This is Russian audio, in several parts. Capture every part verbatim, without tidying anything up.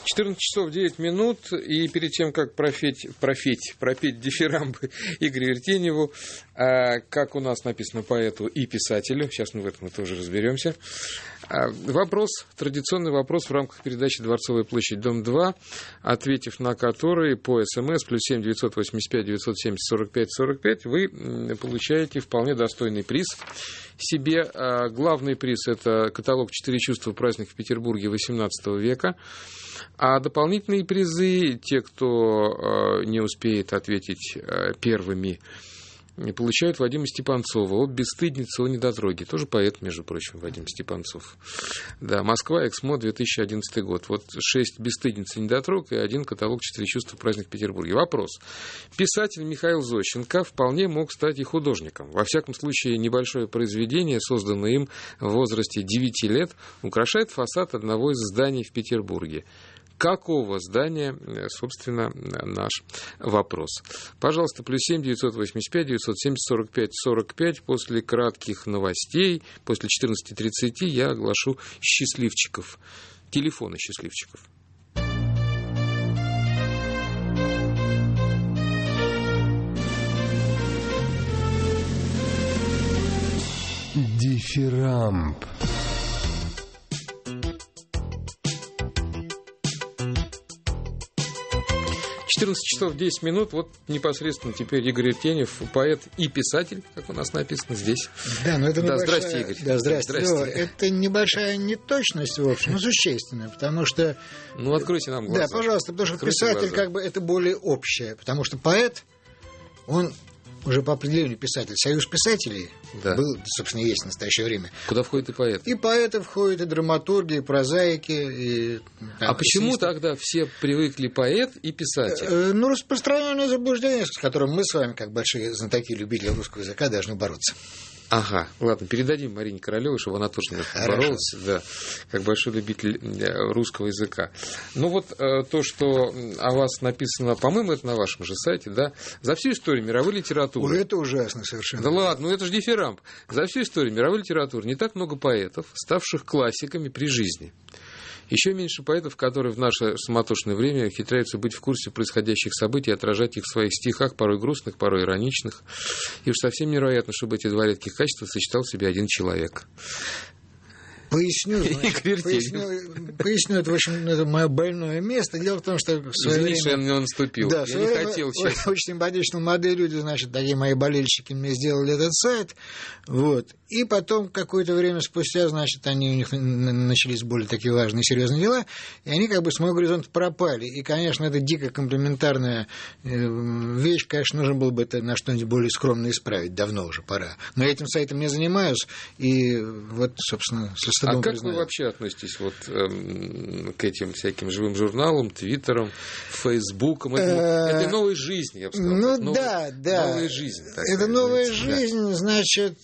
четырнадцать часов девять минут, и перед тем, как профеть, профеть, пропеть дифирамбы Игорю Вертеньеву, а, как у нас написано поэту и писателю, сейчас мы в этом тоже разберемся, а, вопрос, традиционный вопрос в рамках передачи «Дворцовая площадь, дом два», ответив на который по СМС плюс семь девятьсот восемьдесят пять девятьсот семьдесят сорок пять сорок пять, вы получаете вполне достойный приз себе. А, главный приз – это каталог «Четыре чувства. Праздник в Петербурге восемнадцатого века». А дополнительные призы, те, кто не успеет ответить первыми, получают Вадима Степанцова. О «Бесстыдница, о недотроги». Тоже поэт, между прочим, Вадим Степанцов. Да, Москва, Эксмо, две тысячи одиннадцатый год. Вот шесть «Бесстыдниц и недотрог» и один каталог «Четыре чувства. Праздник в Петербурге». Вопрос. Писатель Михаил Зощенко вполне мог стать и художником. Во всяком случае, небольшое произведение, созданное им в возрасте девяти лет, украшает фасад одного из зданий в Петербурге. Какого здания, собственно, наш вопрос. Пожалуйста, плюс семь девятьсот восемьдесят пять девятьсот семьдесят сорок пять сорок пять. После кратких новостей, после четырнадцати тридцати, я оглашу счастливчиков. Телефоны счастливчиков. Дифирамб. четырнадцать часов десять минут, вот непосредственно теперь Игорь Вертеньев, поэт и писатель, как у нас написано здесь. Да, но это да, небольшая... здрасте, Игорь. Да, здрасте, здрасте. Лёва. Это небольшая неточность, в общем, но существенная, потому что... Ну, откройте нам глаза. Да, пожалуйста, потому что откройте писатель, глаза. как бы, это более общее, потому что поэт, он... уже по определению писатель. Союз писателей да. был, собственно, есть в настоящее время. Куда входит и поэт. И поэты входят, и драматурги, и прозаики. И, там, а почему эссеисты. Тогда все привыкли поэт и писатель? Э, ну, распространенное заблуждение, с которым мы с вами, как большие знатоки, любители русского языка, должны бороться. Ага, ладно, передадим Марине Королёвой, чтобы она тоже немножко боролась, да, как большой любитель русского языка. Ну вот э, то, что о вас написано, по-моему, это на вашем же сайте, да, за всю историю мировой литературы. Ой, это ужасно совершенно. Да ладно, ну это же дифирамб. За всю историю мировой литературы не так много поэтов, ставших классиками при жизни. Еще меньше поэтов, которые в наше суматошное время ухитряются быть в курсе происходящих событий и отражать их в своих стихах, порой грустных, порой ироничных. И уж совсем невероятно, чтобы эти два редких качества сочетал в себе один человек. Поясню, значит, поясню, поясню, это, в общем, это мое больное место. Дело в том, что в свое Извини, что время... я наступил. Да, я не время хотел сейчас. Очень симпатичные молодые люди, значит, такие мои болельщики мне сделали этот сайт. Вот. И потом, какое-то время спустя, значит, они, у них начались более такие важные, серьезные дела, и они как бы с моего горизонта пропали. И, конечно, это дико комплиментарная вещь, конечно, нужно было бы это на что-нибудь более скромное исправить, давно уже пора. Но я этим сайтом не занимаюсь, и вот, собственно, со стыдом А как признаю. вы вообще относитесь вот эм, к этим всяким живым журналам, твиттерам, фейсбукам, этой, этой новой жизни, я бы сказал? Ну новой, да, да. Новая жизнь. Это новая жизнь, значит,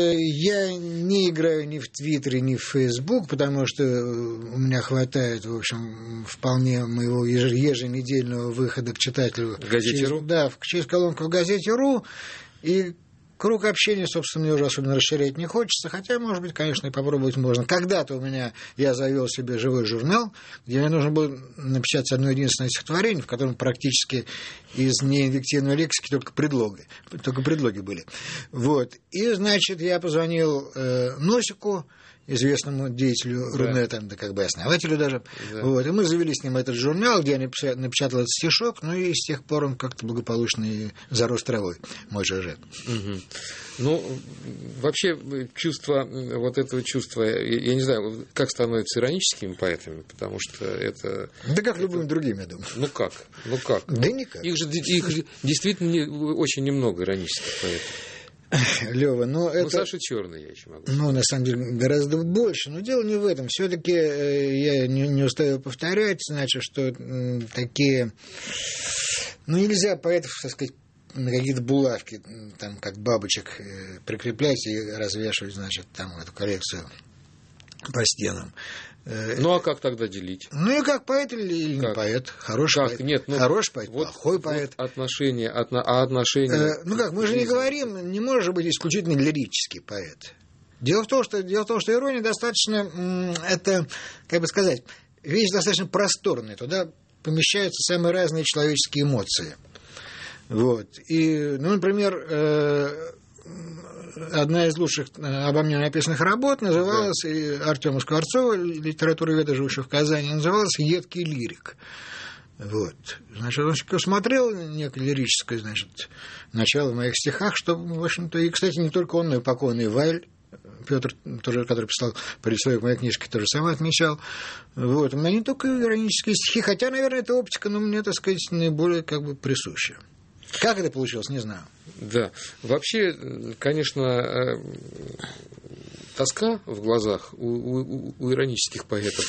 я не играю ни в Твиттере, ни в Фейсбук, потому что у меня хватает, в общем, вполне моего еженедельного выхода к читателю. В газете через, .ру? Да, через колонку в газете .ру. И круг общения, собственно, мне уже особенно расширять не хочется, хотя, может быть, конечно, и попробовать можно. Когда-то у меня, я завел себе живой журнал, где мне нужно было написать одно единственное стихотворение, в котором практически из неинвективной лексики только предлоги, только предлоги были. Вот. И, значит, я позвонил э, Носику, известному деятелю да. Рунета, да как бы основателю даже. Да. Вот. И мы завели с ним этот журнал, где я напечатал этот стишок, ну и с тех пор он как-то благополучно и зарос травой, мой ЖЖ. Угу. Ну, вообще, чувство, вот этого чувства, я не знаю, как становятся ироническими поэтами, потому что это... Да как это... любым другим, я думаю. Ну как? Ну как? Да никак. Их же, их же действительно не, очень немного иронических поэтов. Лёва, но ну, это... Саша Черный, я еще могу сказать. Ну, на самом деле, гораздо больше. Но дело не в этом. Все-таки я не, не устаю повторять, значит, что такие... Ну, нельзя поэтов, так сказать, на какие-то булавки, там, как бабочек, прикреплять и развешивать, значит, там, эту коллекцию по стенам. Ну, а как тогда делить? Ну, и как поэт или не как? поэт? Хороший как? поэт. Нет, ну, хороший поэт, вот, плохой поэт. Вот отношения, отно, а отношения... Э, ну как, мы же не говорим, не может быть исключительно лирический поэт. Дело в том, что, дело в том, что ирония достаточно, это, как бы сказать, вещь достаточно просторная, туда помещаются самые разные человеческие эмоции. Вот. И, ну, например, одна из лучших обо мне написанных работ называлась, да. и Артема Скворцова, литературоведа, живущего в Казани, называлась «Едкий лирик». Вот. Значит, он смотрел некое лирическое, значит, начало в моих стихах, что, в общем-то, и, кстати, не только он, но и покойный Вайль, Петр, тоже, который писал предисловие к моей книжке, тоже сам отмечал. Вот. У меня не только иронические стихи, хотя, наверное, эта оптика, но мне, так сказать, наиболее как бы присуща. Как это получилось, не знаю. Да. Вообще, конечно, тоска в глазах у, у, у иронических поэтов,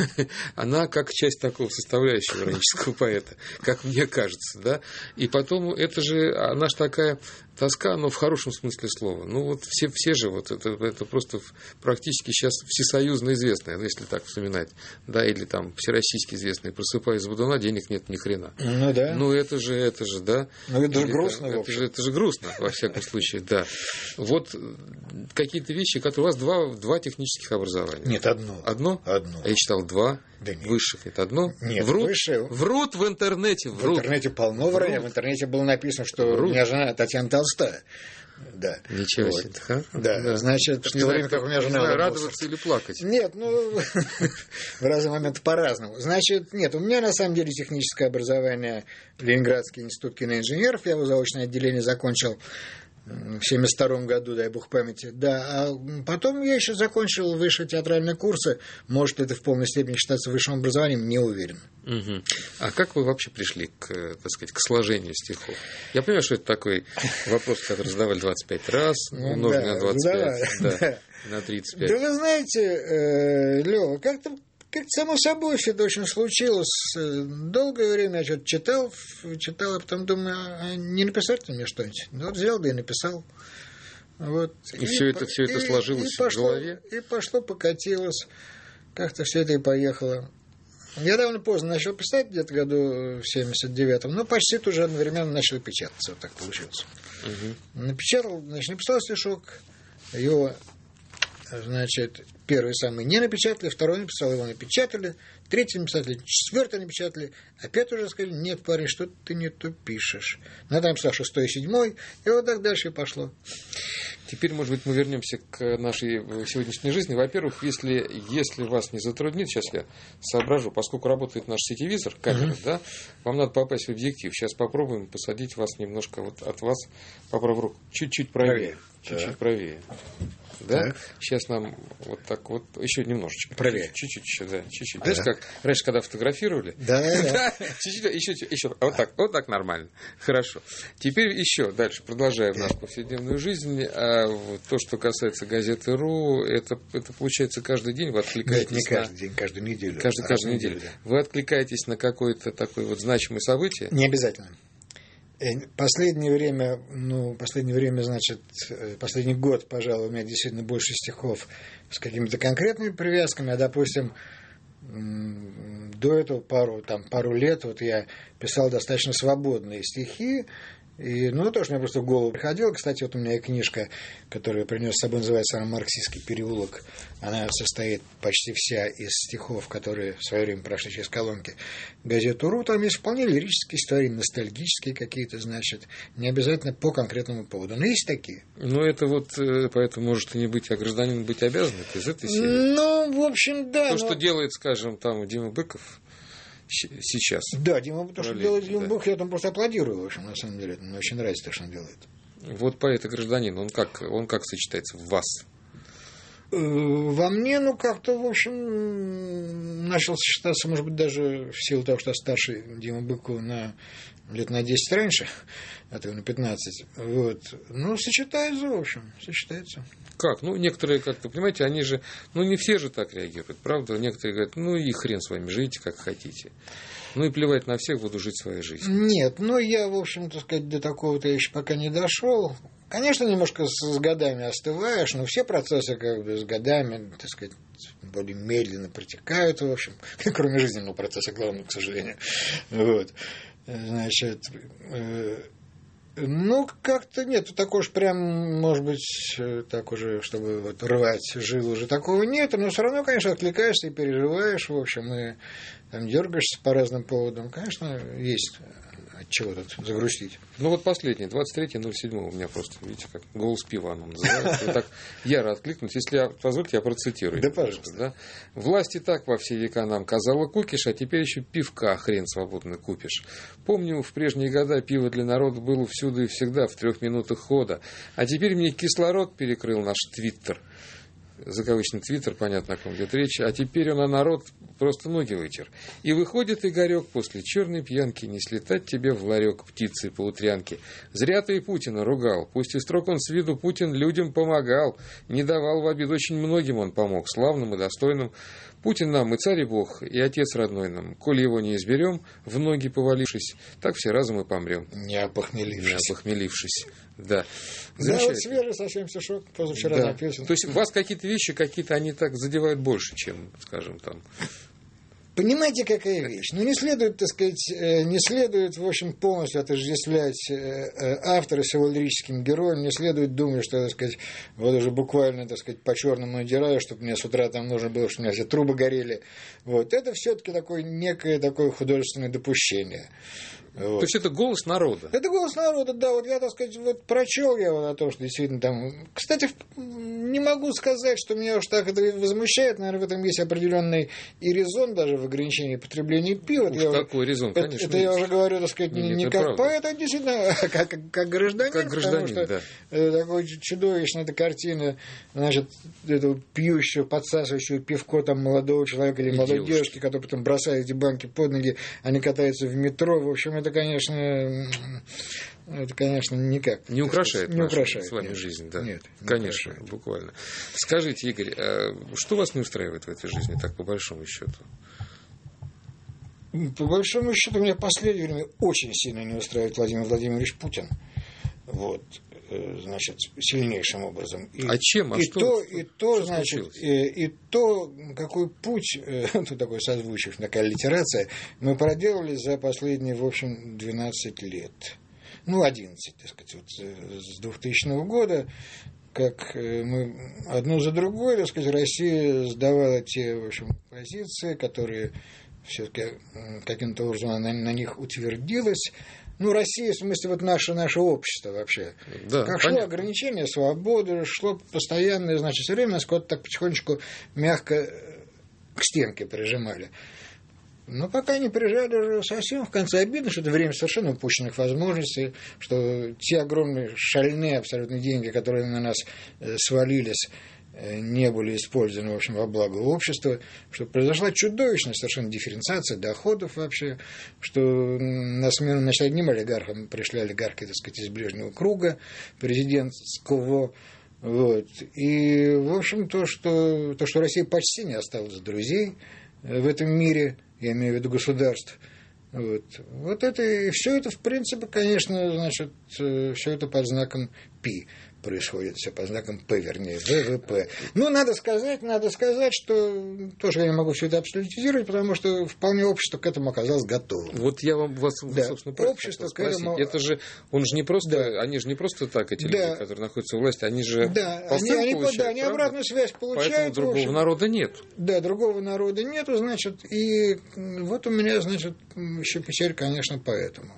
она как часть такого составляющего иронического поэта, как мне кажется, да. И потом, это же, она же такая тоска, но в хорошем смысле слова. Ну, вот все, все же, вот это, это просто практически сейчас всесоюзно известное, если так вспоминать, да, или там всероссийски известное, просыпаясь с Будуна, денег нет ни хрена. Ну, да. Ну, это же, это же, да. Ну, это же или, грустно, это, это, же, это же грустно, во всяком случае, да. Вот какие-то вещи, которые у вас два, два технических образования. Нет, одно. Одно? Одно. А я читал два. Да нет. Высших. Это одно? Нет, врут, выше. Врут в интернете. Врут. В интернете полно вранья. В интернете было написано, что Врут. у меня жена Татьяна Толстая. Да. Ничего вот. себе. Ха? Да. Да. Значит, в то время, как у меня жена... Радоваться или плакать? Нет, ну, в разные моменты по-разному. Значит, нет, у меня на самом деле техническое образование, Ленинградский институт киноинженеров, я его заочное отделение закончил в семьдесят втором году, дай бог памяти. Да, а потом я еще закончил высшие театральные курсы. Может, это в полной степени считается высшим образованием, не уверен. Угу. А как вы вообще пришли к, так сказать, к сложению стихов? Я понимаю, что это такой вопрос, который задавали двадцать пять раз, умноженный да, на двадцать пять, да, да, да. на тридцать пять. Да вы знаете, Лёва, как-то как само собой все это очень случилось. Долгое время я что-то читал, читал, а потом думаю, а не написать ли мне что-нибудь? Ну, вот взял, да и написал. Вот. И, и все это, все это и, сложилось и пошло, в голове? И пошло, покатилось. Как-то все это и поехало. Я довольно поздно начал писать, где-то году в семьдесят девятом, но почти тоже одновременно начал печататься. Вот так получилось. Угу. Напечатал, значит, написал стишок, его... Значит, первый самый не напечатали, второй написал, его напечатали, третий написали, четвертый напечатали, а пятый уже сказали, нет, парень, что ты не то пишешь. Ну, там написал шестой и седьмой, и вот так дальше и пошло. Теперь, может быть, мы вернемся к нашей сегодняшней жизни. Во-первых, если, если вас не затруднит, сейчас я соображу, поскольку работает наш сетевизор, камера, uh-huh. да, вам надо попасть в объектив. Сейчас попробуем посадить вас немножко вот от вас, попробуем руку, чуть-чуть правее, правее. чуть-чуть да. правее. Да? Так. Сейчас нам вот так вот, еще немножечко. Правее. Чуть-чуть еще, да, чуть-чуть. Знаешь, как раньше, когда фотографировали? Да, да. Чуть-чуть, еще, еще. Вот так, вот так нормально. Хорошо. Теперь еще дальше, продолжаем нашу повседневную жизнь. То, что касается газеты РУ, это, это получается каждый день вы откликаетесь. Нет, не каждый на... день, каждую неделю. Каждый, каждую неделю. неделю. Вы откликаетесь на какое-то такое вот значимое событие? Не обязательно. Последнее время, ну, последнее время, значит, последний год, пожалуй, у меня действительно больше стихов с какими-то конкретными привязками, а, допустим, до этого пару, там, пару лет вот я писал достаточно свободные стихи, и, ну, то, что мне просто в голову приходило. Кстати, вот у меня и книжка, которую я принес с собой, называется «Марксистский переулок». Она состоит почти вся из стихов, которые в свое время прошли через колонки газету «Ру». Там есть вполне лирические истории, ностальгические какие-то, значит, не обязательно по конкретному поводу. Но есть такие. Ну, это вот, поэтому может и не быть, а гражданин быть обязан. Это из этой серии. Ну, в общем, да. То, но... что делает, скажем, там Дима Быков сейчас. Да, Дима, то, что делает Дима да. Быков, я там просто аплодирую, в общем, на самом деле. Мне очень нравится то, что он делает. Вот поэт и гражданин, он как, он как сочетается в вас? Во мне, ну, как-то, в общем, начал сочетаться, может быть, даже в силу того, что старше Дима Быкова на лет на десять раньше, а то на пятнадцать. Вот. Ну, сочетается, в общем, сочетается. Как? Ну, некоторые, как-то, понимаете, они же, ну, не все же так реагируют, правда? Некоторые говорят, ну, и хрен с вами, живите как хотите. Ну, и плевать на всех, буду жить своей жизнью. Нет, ну, я, в общем, так сказать, до такого-то еще пока не дошел. Конечно, немножко с, с годами остываешь, но все процессы, как бы, с годами, так сказать, более медленно протекают, в общем, кроме жизненного процесса, главного, к сожалению. Вот. Значит, Ну, как-то нет, такого уж прям, может быть, так уже, чтобы вот рвать жилу, уже такого нет, но все равно, конечно, откликаешься и переживаешь, в общем, и там дергаешься по разным поводам. Конечно, есть от чего тут загрустить. Ну вот последний, двадцать третье ноль седьмое у меня просто, видите, как голос пива оно называется. Вы так яро откликнулись. Если я, позвольте, я процитирую. Да, пожалуйста. Да? Власть и так во все века нам казала кукиш, а теперь еще пивка хрен свободно купишь. Помню, в прежние года пиво для народа было всюду и всегда, в трех минутах хода. А теперь мне кислород перекрыл наш твиттер. Закавычный твиттер, понятно, о ком идет речь, а теперь он, а народ просто ноги вытер. И выходит Игорек после черной пьянки, не слетать тебе в ларек птицы по утрянке. Зря ты и Путина ругал, пусть и строг он с виду, Путин людям помогал, не давал в обиду, очень многим он помог, славным и достойным. Путин нам и царь и бог, и отец родной нам. Коли его не изберем, в ноги повалившись, так все разом и помрем. Не опохмелившись. Не опохмелившись, да. Да, вот свежий совсем стишок, позавчера да. написан. То есть у вас какие-то вещи, какие-то они так задевают больше, чем, скажем, там... Понимаете, какая вещь? Ну, не следует, так сказать, не следует, в общем, полностью отождествлять автора с его лирическим героем, не следует думать, что, так сказать, вот уже буквально, так сказать, по черному надираю, чтобы мне с утра там нужно было, чтобы у меня все трубы горели. Вот. Это все-таки такое некое такое художественное допущение. Вот. То есть это голос народа. Это голос народа, да. Вот я, так сказать, вот прочел я вот о том, что действительно там... Кстати, не могу сказать, что меня уж так это возмущает. Наверное, в этом есть определенный и резон даже в ограничении потребления пива. Уж какой уже... резон, конечно. Это, это я уже говорю, так сказать, не, не как поэт, а действительно как, как, как гражданин. Как гражданин, потому что да. Такой чудовищная эта картина, значит, этого пьющего, подсасывающего пивко там молодого человека или и молодой девушки. девушки, который потом бросает эти банки под ноги, они катаются в метро. В общем, это, конечно, это, конечно, никак. Не украшает, не украшает с вами нет, жизнь, да. Нет, конечно, украшает. Буквально. Скажите, Игорь, что вас не устраивает в этой жизни, так по большому счету? По большому счету, меня в последнее время очень сильно не устраивает Владимир Владимирович Путин. Вот. Значит, сильнейшим образом. И, а чем? А и что, то, что, и то, что значит, и, и то, какой путь, тут такой созвучие, такая литерация, мы проделали за последние, в общем, двенадцать лет. Ну, одиннадцать, так сказать, вот с двухтысячного года, как мы одну за другой, так сказать, Россия сдавала те, в общем, позиции, которые все-таки каким-то образом на, на них утвердилась. Ну, Россия, в смысле, вот наше, наше общество вообще. Да, как понятно. шло ограничение свободы, шло постоянное, значит, все время нас куда-то так потихонечку мягко к стенке прижимали. Но пока не прижали уже совсем, в конце обидно, что это время совершенно упущенных возможностей, что те огромные шальные абсолютно деньги, которые на нас свалились, не были использованы, в общем, во благо общества, что произошла чудовищная совершенно дифференциация доходов вообще, что на смену, значит, одним олигархам пришли олигархи, так сказать, из ближнего круга президентского, вот. И, в общем, то, что, то, что Россия почти не осталась друзей в этом мире, я имею в виду государств, вот, вот это, и все это, в принципе, конечно, значит, все это под знаком Пи происходит, все по знакам П, вернее, ВВП. Ну, надо сказать, надо сказать, что тоже я не могу все это абсолютизировать, потому что вполне общество к этому оказалось готово. Вот я вам вас, да. собственно, общество к этому... Это же, он же не просто, да. они же не просто так, эти да. люди, которые находятся у власти, они же да. они, они, получают, да, они обратную связь получают. Поэтому другого общем, народа нет. Да, другого народа нету, значит, и вот у меня, значит, еще печаль, конечно, поэтому.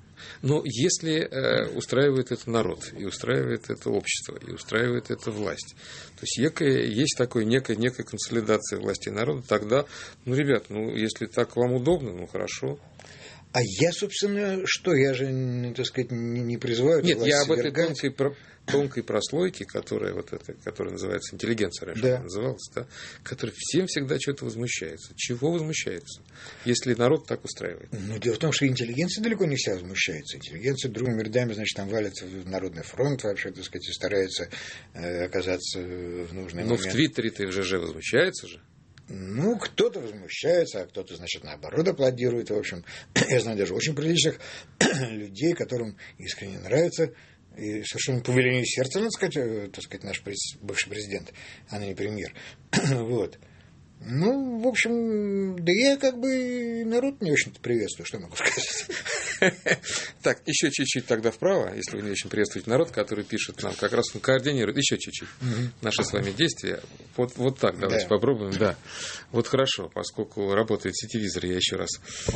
Но если э, устраивает это народ, и устраивает это общество, и устраивает это власть, то есть некая, есть такой, некая, некая консолидация власти и народа, тогда, ну, ребят, ну, если так вам удобно, ну, хорошо. А я, собственно, что, я же, так сказать, не, не призываю... Нет, я об этой тонкой, тонкой прослойке, которая, вот это, которая называется интеллигенция, раньше да. называлась, да, которая всем всегда что-то возмущается. Чего возмущается, если народ так устраивает? Ну, дело в том, что интеллигенция далеко не вся возмущается. Интеллигенция другими рядами, значит, там валится в Народный фронт вообще, так сказать, и старается э, оказаться в нужный Но момент. Но в Твиттере-то и в ЖЖ возмущается же. Ну, кто-то возмущается, а кто-то, значит, наоборот аплодирует. В общем, я знаю даже очень приличных людей, которым искренне нравится, и совершенно по велению сердца, надо сказать, так сказать, наш бывший президент, а не премьер. Вот. Ну, в общем, да я как бы народ не очень-то приветствую, что могу сказать. Так, еще чуть-чуть тогда вправо, если вы не очень приветствуете народ, который пишет нам, как раз он координирует, еще чуть-чуть наши с вами действия. Вот, вот так давайте попробуем, да. Вот хорошо, поскольку работает сетевизор, я еще раз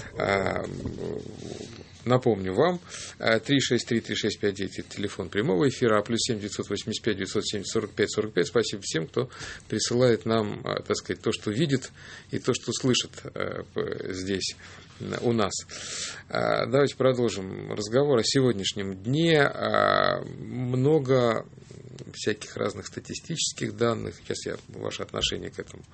напомню вам, три шесть три три шесть пять девять это телефон прямого эфира, а плюс семь девятьсот восемьдесят пять девятьсот семьдесят сорок пять сорок пять. Спасибо всем, кто присылает нам, так сказать, то, что видит, и то, что слышит здесь у нас. Давайте продолжим разговор о сегодняшнем дне. Много всяких разных статистических данных. Сейчас я ваше отношение к этому.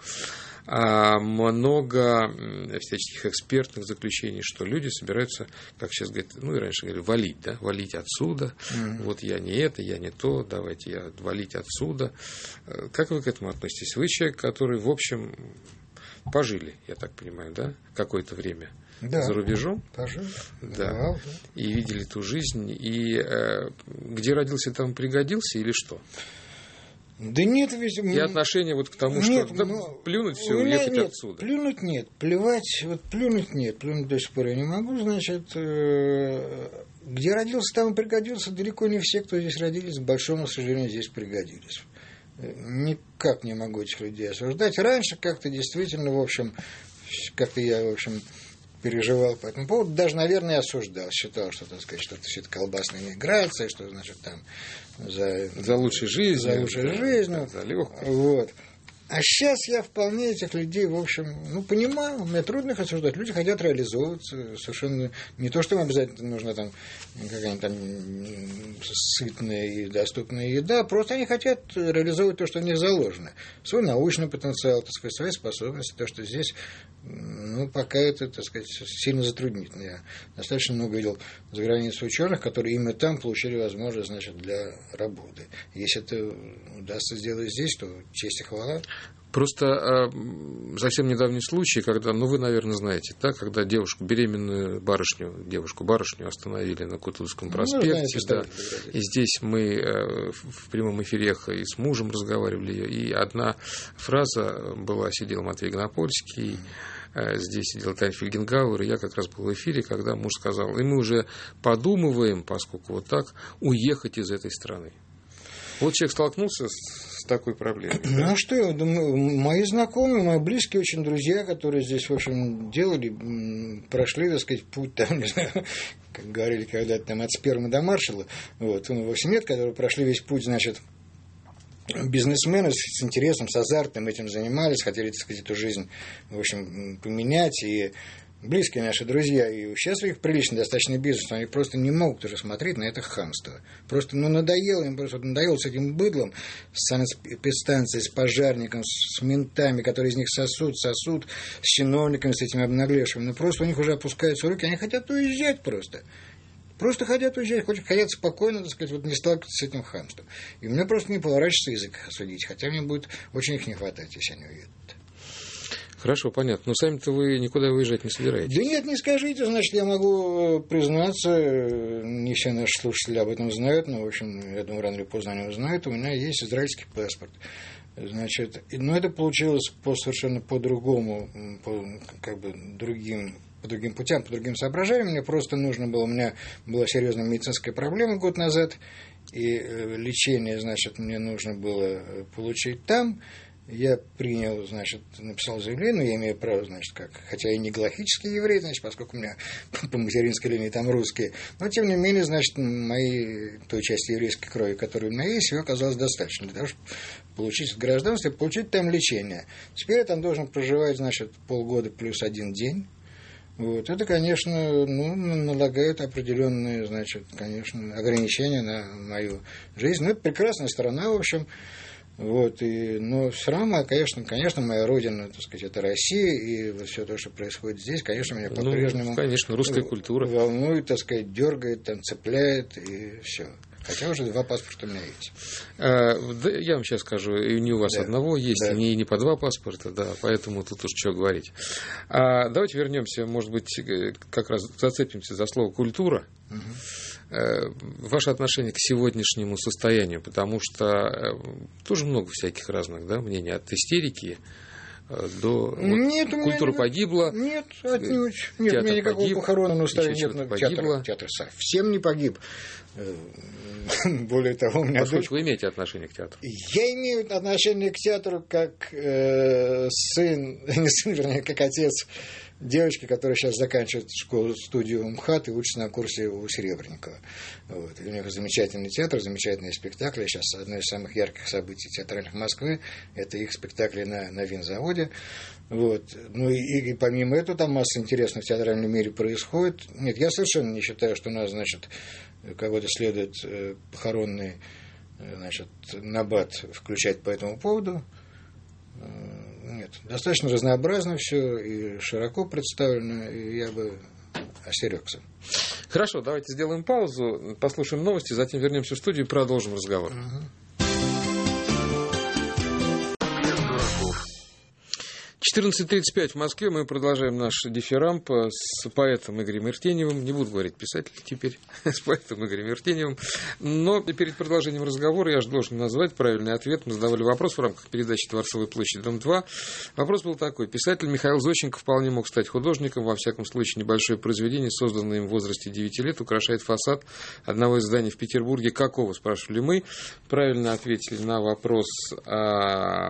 Много всяческих экспертных заключений, что люди собираются, как сейчас говорят, ну и раньше говорили, валить, да, валить отсюда. Mm-hmm. Вот я не это, я не то, давайте я валить отсюда. Как вы к этому относитесь? Вы человек, который, в общем, пожили, я так понимаю, да, какое-то время. Да, за рубежом, пожили, да, да, и видели ту жизнь, и э, где родился, там пригодился или что? Да нет, ведь... И отношение вот к тому, нет, что да, ну, плюнуть все, уехать нет, отсюда. Плюнуть нет, плевать, вот плюнуть нет, плюнуть до сих пор я не могу, значит, э, где родился, там и пригодился, далеко не все, кто здесь родились, к большому сожалению, здесь пригодились. Никак не могу этих людей осуждать. Раньше как-то действительно, в общем, как-то я, в общем, переживал по этому поводу, даже, наверное, осуждал, считал, что, так сказать, что это все это колбасная миграция, что, значит, там за, за лучшей жизнью, за лучшей жизнью, за легкой. Вот. А сейчас я вполне этих людей, в общем, ну, понимаю, мне трудно их осуждать. Люди хотят реализовываться, совершенно не то, что им обязательно нужна там какая-нибудь там сытная и доступная еда, просто они хотят реализовывать то, что у них заложено. Свой научный потенциал, так сказать, свои способности, то, что здесь, ну, пока это, так сказать, сильно затруднительно. Я достаточно много видел за границей ученых, которые именно там получили возможность, значит, для работы. Если это удастся сделать здесь, то честь и хвала. Просто э, совсем недавний случай, когда, ну, вы, наверное, знаете, да, когда девушку, беременную барышню, девушку-барышню остановили на Кутузовском проспекте, ну, знаете, да, и здесь мы э, в прямом эфире и с мужем разговаривали, и одна фраза была, сидел Матвей Гонопольский, э, здесь сидел Таня Фельгенгауэр, и я как раз был в эфире, когда муж сказал, и мы уже подумываем, поскольку вот так, уехать из этой страны. Вот человек столкнулся с такой проблемой. Ну, а что я думаю, мои знакомые, мои близкие очень друзья, которые здесь, в общем, делали, прошли, так сказать, путь, там, не знаю, как говорили когда-то, там, от спермы до маршала, вот, ну, восемь лет, которые прошли весь путь, значит, бизнесмены с интересом, с азартом этим занимались, хотели, так сказать, эту жизнь, в общем, поменять, и близкие наши друзья, и сейчас у них приличный достаточно бизнес, они просто не могут уже смотреть на это хамство. Просто, ну, надоело им, просто надоело с этим быдлом, с санэпидстанцией, с пожарником, с ментами, которые из них сосут, сосут, с чиновниками, с этими обнаглевшими. Ну, просто у них уже опускаются руки, они хотят уезжать просто. Просто хотят уезжать, хотят спокойно, так сказать, вот не сталкиваться с этим хамством. И мне просто не поворачивается язык их осудить, хотя мне будет очень их не хватать, если они уедут. Хорошо, понятно. Но сами-то вы никуда выезжать не собираетесь. Да нет, не скажите, значит, я могу признаться, не все наши слушатели об этом знают, но, в общем, я думаю, рано или поздно они узнают, у меня есть израильский паспорт. Значит, но это получилось по совершенно по-другому, по, как бы, другим, по другим путям, по другим соображениям. Мне просто нужно было, у меня была серьезная медицинская проблема год назад, и лечение, значит, мне нужно было получить там. Я принял, значит, написал заявление, но я имею право, значит, как, хотя и не галахический еврей, значит, поскольку у меня по материнской линии там русские, но, тем не менее, значит, моей, той части еврейской крови, которая у меня есть, ее оказалось достаточно для того, чтобы получить гражданство и получить там лечение. Теперь я там должен проживать, значит, полгода плюс один день. Вот. Это, конечно, ну, налагает определенные, значит, конечно, ограничения на мою жизнь. Но это прекрасная страна, в общем. Вот, и, но все равно, конечно, конечно, моя родина, так сказать, это Россия, и все то, что происходит здесь, конечно, меня по-прежнему... Ну, конечно, русская культура. Волнует, так сказать, дергает, там, цепляет, и все. Хотя уже два паспорта у меня есть. А, да, я вам сейчас скажу, и не у вас да. одного есть, да. и не, не по два паспорта, да, поэтому тут уж что говорить. А, давайте вернемся, может быть, как раз зацепимся за слово «культура». Угу. Ваше отношение к сегодняшнему состоянию, потому что тоже много всяких разных, да, мнений, от истерики до нет, вот, культура не... погибла. Нет, отнюдь. Нет, у меня никакого погиб, похорона на уставе нет. Театр, театр совсем не погиб. Более того, у меня Поскольку дочь... вы имеете отношение к театру? Я имею отношение к театру как э, сын, не сын, вернее, как отец девочки, которая сейчас заканчивает школу-студию МХАТ и учится на курсе у Серебренникова. Вот. И у них замечательный театр, замечательные спектакли. Сейчас одно из самых ярких событий театральных Москвы – это их спектакли на, на винзаводе. Вот. Ну и, и помимо этого там масса интересного в театральном мире происходит. Нет, я совершенно не считаю, что у нас, значит, кого-то следует э, похоронный, значит, набат включать по этому поводу. Нет, достаточно разнообразно все и широко представлено, и я бы остерегся. Хорошо, давайте сделаем паузу, послушаем новости, затем вернемся в студию и продолжим разговор. Угу. четырнадцать тридцать пять в Москве. Мы продолжаем наш дифирамб с поэтом Игорем Иртеньевым. Не буду говорить писатель теперь, с поэтом Игорем Иртеньевым. Но перед продолжением разговора я же должен назвать правильный ответ. Мы задавали вопрос в рамках передачи «Дворцовая площадь, дом два». Вопрос был такой. Писатель Михаил Зощенко вполне мог стать художником. Во всяком случае, небольшое произведение, созданное им в возрасте девяти лет, украшает фасад одного из зданий в Петербурге. Какого, спрашивали мы. Правильно ответили на вопрос... А...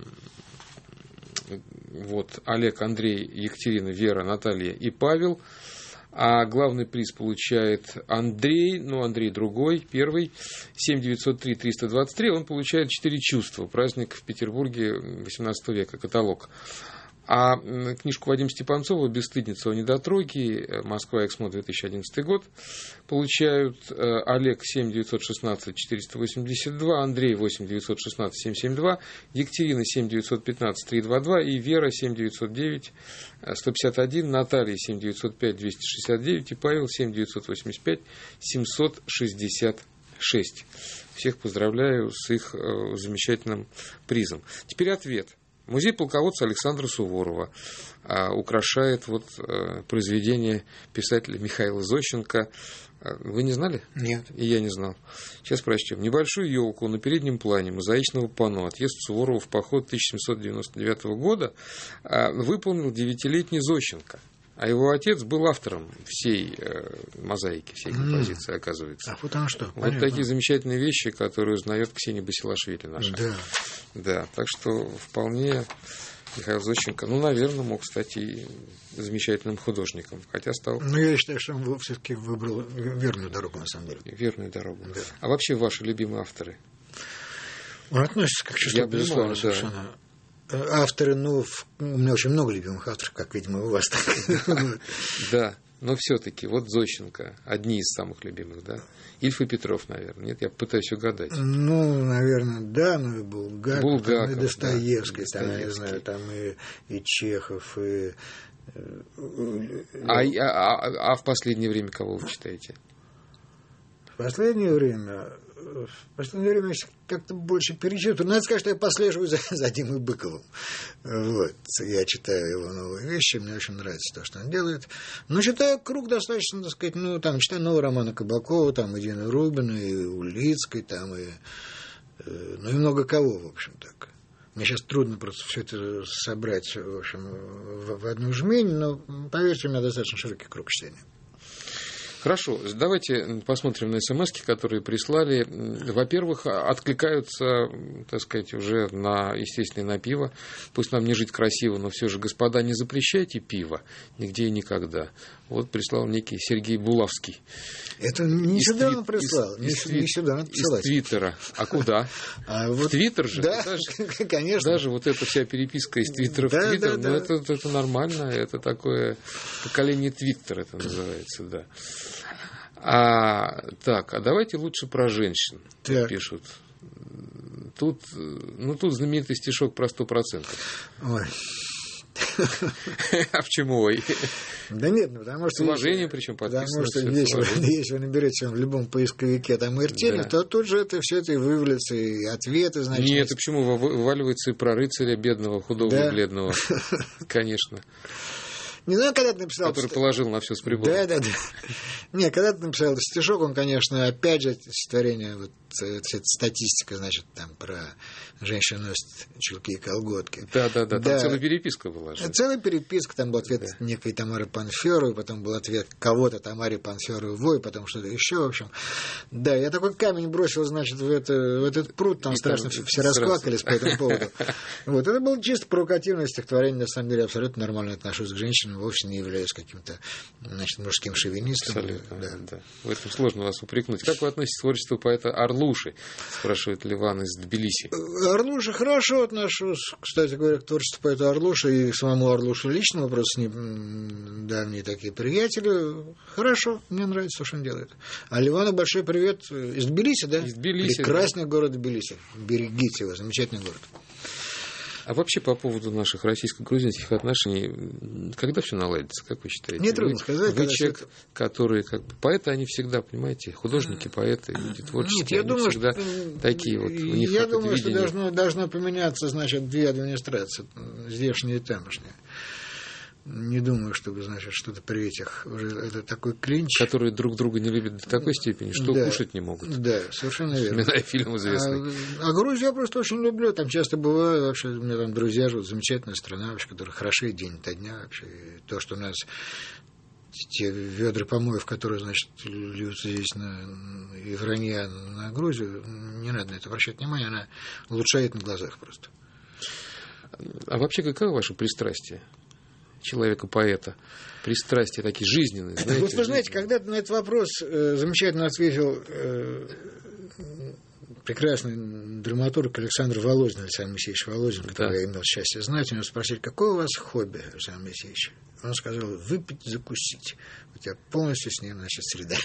Вот, Олег, Андрей, Екатерина, Вера, Наталья и Павел. А главный приз получает Андрей, ну, Андрей другой, первый, семь девятьсот три триста двадцать три. Он получает «Четыре чувства», праздник в Петербурге восемнадцатого века, каталог. А книжку Вадима Степанцова «Бесстыдница о недотроге», Москва, Эксмо, две тысячи одиннадцатый год, получают Олег семь девятьсот шестнадцать четыреста восемьдесят два, Андрей восемь девятьсот шестнадцать семь семь два, Екатерина семь девятьсот пятнадцать три двадцать два и Вера семь девятьсот девять сто пятьдесят один, Наталья семь девятьсот пять двести шестьдесят девять и Павел семь девятьсот восемьдесят пять семьсот шестьдесят шесть. Всех поздравляю с их замечательным призом. Теперь ответ. Музей полководца Александра Суворова а, украшает вот, а, произведение писателя Михаила Зощенко. А, вы не знали? Нет. И я не знал. Сейчас прочтем. Небольшую елку на переднем плане мозаичного панно «Отъезд Суворова в поход тысяча семьсот девяносто девятого года» а, выполнил девятилетний Зощенко. А его отец был автором всей э, мозаики, всей композиции, оказывается. А вот оно что. Вот Понятно. такие замечательные вещи, которые узнает Ксения Басилашвили наша. Да. Да, так что вполне Михаил Зощенко, ну, наверное, мог стать и замечательным художником, хотя стал... Ну, я считаю, что он все-таки выбрал верную дорогу, на самом деле. Верную дорогу. Да. А вообще ваши любимые авторы? Он относится как чувство, безусловно, понимаю, совершенно. Да. Авторы, ну, у меня очень много любимых авторов, как, видимо, у вас так. Да, но все-таки вот Зощенко, одни из самых любимых, да? Ильф и Петров, наверное. Нет, я пытаюсь угадать. Ну, наверное, да, ну и Булгаков, Булгаков там, и Достоевский, да, там, я не знаю, там и, и Чехов, и... А, а, а в последнее время кого вы читаете? В последнее время... В последнее время как-то больше перечитываю. Надо сказать, что я послеживаю за, за Димой Быковым. Вот. Я читаю его новые вещи, мне очень нравится то, что он делает. Но читаю круг достаточно, так сказать, ну, там, читаю новые романы Кабакова, там, и Дины Рубина, и Улицкой, там, и, ну, и много кого, в общем, так. Мне сейчас трудно просто все это собрать, в общем, в, в одну жмень, но, поверьте, у меня достаточно широкий круг чтения. Хорошо, давайте посмотрим на смс-ки, которые прислали. Во-первых, откликаются, так сказать, уже на, естественно, на пиво. Пусть нам не жить красиво, но все же, господа, не запрещайте пиво нигде и никогда. Вот прислал некий Сергей Булавский. Это не из сюда твит... он прислал, из, не, из, не сюда надо присылать. Из Твиттера. А куда? А в вот... Твиттер же? Да, даже, конечно. Даже вот эта вся переписка из Твиттера да, в Твиттер, да, ну, да. Это, это нормально, это такое поколение Твиттера, это называется, да. А, так, а давайте лучше про женщин пишут. Тут, ну, тут знаменитый стишок про сто процентов. Ой. А почему ой? Да нет, ну потому что... С уважением причем подписано. Потому что если, если вы наберете в любом поисковике там Иртель, да. то тут же это все это и вывалится, и ответы, значит... Нет, и почему вываливается и про рыцаря бедного, худого да? и бледного? Конечно. Не знаю, когда ты написал... Который положил на все с прибором. Да, да, да. Не, когда ты написал этот стишок, он, конечно, опять же, стихотворение вот вся эта статистика, значит, там про женщин носят чулки и колготки. Да, да, да, там да. целая переписка была же. Целая переписка, там был ответ да. некой Тамары Панферовой, потом был ответ кого-то Тамаре Панферовой, потом что-то еще, в общем. Да, я такой камень бросил, значит, в, это, в этот пруд, там и страшно там, все расквакались по этому поводу. Вот, это было чисто провокативное стихотворение, на самом деле, абсолютно нормально отношусь к женщинам, вовсе не являюсь каким-то, значит, мужским шовинистом. Абсолютно, да. да. В этом сложно вас упрекнуть. Как вы относитесь к творчеству поэта Орлуши, спрашивает Ливан из Тбилиси? Орлуша хорошо отношусь, кстати говоря, к творчеству поэта Орлуши и к самому Орлуше лично, просто с ним давние такие приятели. Хорошо, мне нравится, что он делает. А Ливану большой привет из Тбилиси, да? Из Тбилиси. Прекрасный да. город Тбилиси. Берегите его, замечательный город. А вообще по поводу наших российско-грузинских отношений, когда все наладится, как вы считаете? Мне трудно вы, сказать. Вы человек, это... который, как бы, поэты, они всегда, понимаете, художники, поэты, люди творческие, Нет, я они думаю, всегда что... такие вот. У них я вот думаю, что видение... должно, должно поменяться, значит, две администрации, здешняя и тамошняя. Не думаю, чтобы, значит, что-то при этих уже это такой клинч. Которые друг друга не любят до такой степени, что да, кушать не могут. Да, совершенно верно. Вспоминая фильм известный. А, а Грузию я просто очень люблю. Там часто бываю. Вообще, у меня там друзья живут. Замечательная страна, вообще, которая хорошеет день ото дня. Вообще. И то, что у нас те ведра помоев, которые, значит, льются здесь на, и вранья на Грузию, не надо на это обращать внимание. Она улучшает на глазах просто. А вообще, какое ваше пристрастие? Человека-поэта, пристрастия такие жизненные. Знаете, вот вы знаете, когда-то на этот вопрос э, замечательно ответил э, прекрасный драматург Александр Володин, Александр Моисеевич Володин, которого да. я имел счастье знать. У него спросили, какое у вас хобби, Александр Моисеевич? Он сказал, выпить, закусить. Вот я полностью с ним, значит, солидарен.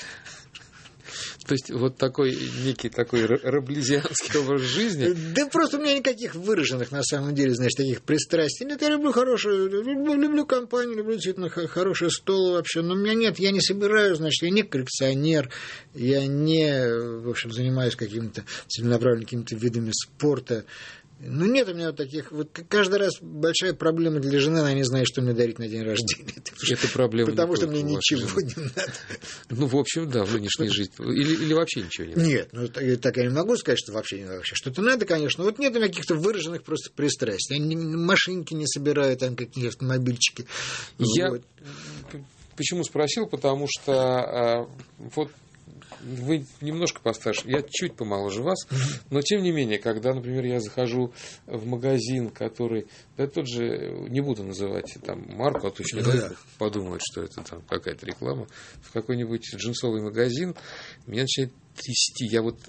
То есть вот такой некий такой раблезианский образ жизни. Да просто у меня никаких выраженных на самом деле, значит, таких пристрастий. Нет, я люблю хорошую, люблю, люблю компанию, люблю действительно хороший стол вообще. Но у меня нет, я не собираю, значит, я не коллекционер, я не, в общем, занимаюсь какими-то целенаправленными какими-то видами спорта. Ну, нет у меня вот таких... Вот каждый раз большая проблема для жены, она не знает, что мне дарить на день рождения. Это проблема. Потому что мне ничего не надо. Ну, в общем, да, в нынешней жизни. Или, или вообще ничего не надо. Нет, ну, так я не могу сказать, что вообще не вообще. Что-то надо, конечно. Вот нет каких-то выраженных просто пристрастий. Они машинки не собирают, там какие-то автомобильчики. Я вот. Почему спросил? Потому что вот вы немножко постарше, я чуть помоложе вас, но тем не менее, когда, например, я захожу в магазин, который, да тот же, не буду называть там марку, а то еще да. подумают, что это там какая-то реклама, в какой-нибудь джинсовый магазин, меня начинает трясти. Я вот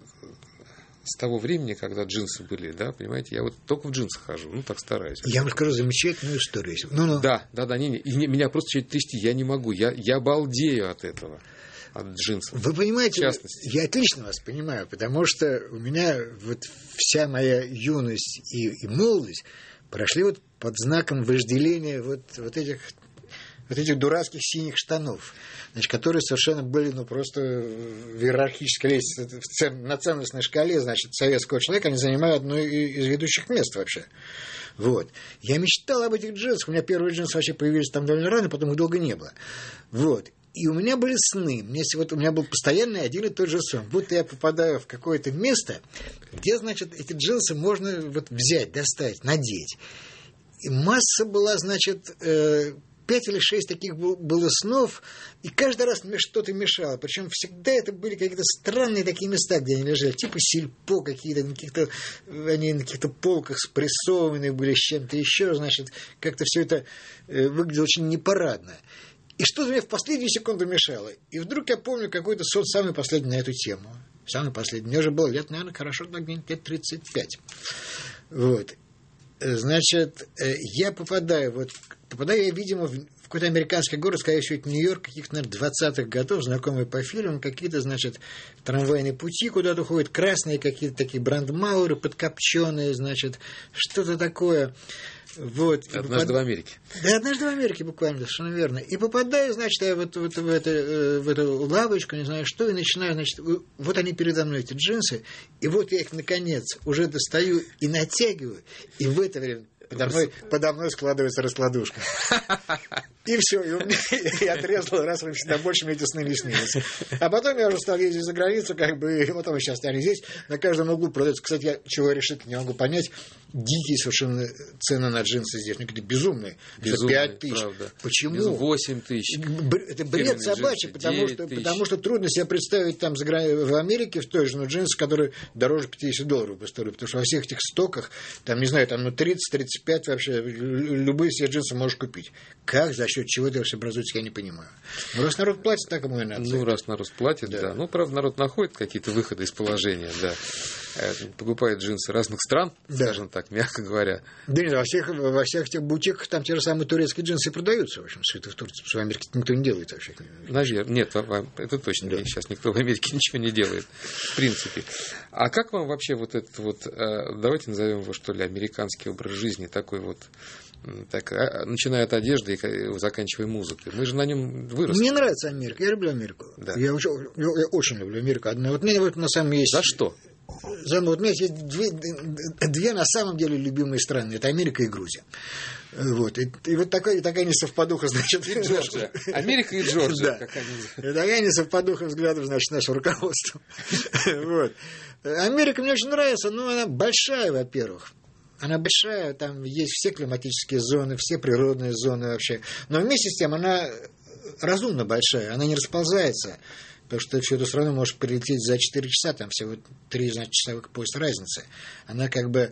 с того времени, когда джинсы были, да, понимаете, я вот только в джинсах хожу, ну, так стараюсь. Я вам скажу замечательную историю. Ну-ну. Да, да, да, не, не, и меня просто начинает трясти, я не могу, я, я балдею от этого. От джинсов. Вы понимаете, я отлично вас понимаю, потому что у меня вот вся моя юность и, и молодость прошли вот под знаком вожделения вот, вот, этих, вот этих дурацких синих штанов, значит, которые совершенно были ну, просто в иерархической лестнице, на ценностной шкале, значит, советского человека, они занимают одно из ведущих мест вообще. Вот. Я мечтал об этих джинсах. У меня первые джинсы вообще появились там довольно рано, потом их долго не было. Вот. И у меня были сны. Мне, вот, у меня был постоянный один и тот же сон. Будто я попадаю в какое-то место, где, значит, эти джинсы можно вот, взять, достать, надеть. И масса была, значит, э, пять или шесть таких был, было снов, и каждый раз мне что-то мешало. Причем всегда это были какие-то странные такие места, где они лежали. Типа сельпо какие-то, на каких-то, они на каких-то полках спрессованные были с чем-то еще. Значит, как-то все это э, выглядело очень непарадно. И что-то мне в последнюю секунду мешало. И вдруг я помню какой-то сон, самый последний на эту тему. Самый последний. Мне уже было лет, наверное, хорошо, где-нибудь лет тридцать пять. Вот. Значит, я попадаю, вот, попадаю я, видимо, в какой-то американский город, скорее всего, это Нью-Йорк, каких-то, наверное, двадцатых годов, знакомые по фильмам, какие-то, значит, трамвайные пути куда-то ходят, красные какие-то такие брандмауэры подкопченые, значит, что-то такое. Вот. Однажды попад... в Америке. Да, однажды в Америке буквально, совершенно верно. И попадаю, значит, я вот, вот в, это, в эту лавочку, не знаю что, и начинаю, значит, вот они передо мной, эти джинсы, и вот я их, наконец, уже достаю и натягиваю, и в это время подо мной, подо мной складывается раскладушка. И все, и, у меня, и отрезал раз и навсегда, больше мне эти сны не снились. А потом я уже стал ездить за границу, как бы, и потом сейчас стали здесь, на каждом углу продаются. Кстати, я чего решительно не могу понять, дикие совершенно цены на джинсы здесь, ну, какие-то безумные. Безумные, пять тысяч. правда. Почему? восемь тысяч. Это бред собачий, потому что, потому что трудно себе представить там в Америке в той же, ну, джинсы, которые дороже пятьдесят долларов стоят, потому что во всех этих стоках, там, не знаю, там, ну, тридцать-тридцать пять вообще, любые себе джинсы можешь купить. Как, за счет чего это все образуется, я не понимаю. Ну, раз народ платит, так ему и надо. Ну, раз народ платит, да. да. Ну, правда, народ находит какие-то выходы из положения, да. Покупает джинсы разных стран, да. скажем так, мягко говоря. Да нет, во всех, во всех этих бутиках там те же самые турецкие джинсы продаются, в общем, все это в Турции, потому что в Америке никто не делает вообще. Наверное, нет, это точно, да. Сейчас никто в Америке ничего не делает, в принципе. А как вам вообще вот этот вот, давайте назовем его, что ли, американский образ жизни, такой вот, так, начиная от одежды и заканчивая музыкой. Мы же на нем выросли. Мне нравится Америка, я люблю Америку. Да. Я, очень, я очень люблю Америку. Одна, вот у меня вот на самом есть... За что? За, вот у меня есть две, две на самом деле любимые страны. Это Америка и Грузия. Вот. И, и вот такая, такая несовпадуха, значит... И Джорджия. Америка и Джорджия. Да. Как они... Такая несовпадуха взглядов, значит, нашего руководства. Вот. Америка мне очень нравится, но она большая, во-первых. Она большая, там есть все климатические зоны, все природные зоны вообще. Но вместе с тем она разумно большая, она не расползается. Потому что всю эту страну можешь прилететь за четыре часа, там всего три, значит, часовых пояс разницы. Она как бы...